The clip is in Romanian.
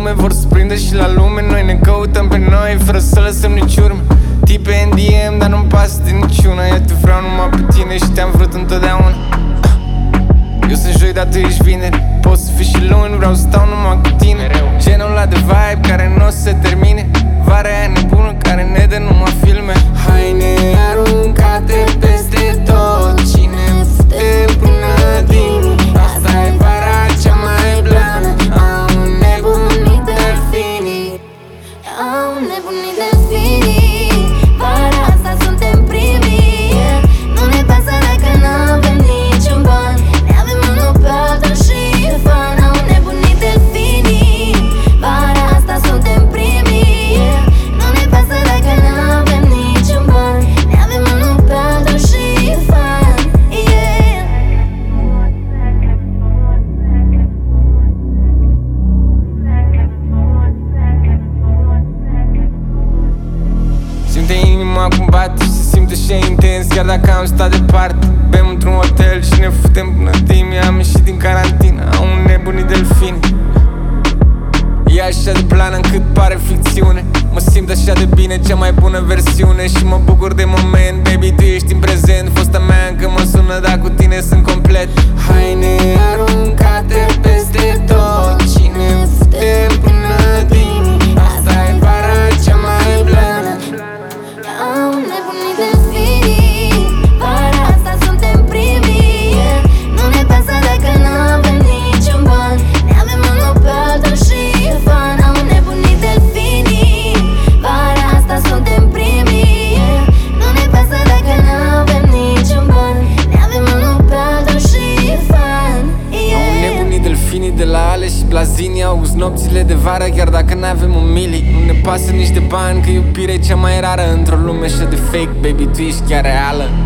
lume vor să prindă și la lume. Noi ne căutăm pe noi fără să lăsăm nici urmă. Tipe în DM, dar nu-mi pasă de niciuna. Eu te vreau numai pe tine și te-am vrut întotdeauna. Eu sunt joi, dar tu ești vineri. Poți să fii și luni, vreau să stau numai cu tine. Genul ăla de vibe care nu o să se termine. Vara aia nebună care ne dă numai filme. Haine aruncate peste tot. Cine fute până din. Asta e vara cea mai blană. Au nebunit delfinii. Au nebunit delfinii. Vara asta suntem primii. Nu ne pasă dacă n-avem niciun ban. Ne avem unul pe altul și e fan. Au nebunit delfinii. Vara asta suntem primii. Nu ne pasă dacă n-avem niciun ban. Ne avem unul pe altul și e fan. Simte inima cum bate și se simte și e intens. Chiar dacă am stat departe. Bem într-un hotel și ne futem până dimi. Am ieșit din carantină, au nebunit delfini. E așa de plană încât pare ficțiune. Mă simt așa de bine, cea mai bună versiune. Și mă bucur de moment, baby, tu ești în prezent. Fosta mea încă mă sună, dar cu tine sunt complet. Haine aruncate peste tot. Cine fute până dimi. Asta e vara cea mai blană. Au nebunit delfinii. Vara asta suntem primii. Nu ne pasă dacă n-avem niciun ban. Ne avem unul pe altul și e fan. Au nebunit delfinii. Vara asta suntem primii. Nu ne pasă dacă n-avem niciun ban. Ne avem unul pe altul și e fan. Au nebunit delfinii de la Ale și Blazini. August nopțile de vară, chiar dacă n-avem un mili. Nu ne pasă nici de bani, că iubirea e cea mai rară într-o lume așa de fake. Baby, tu ești chiar reală.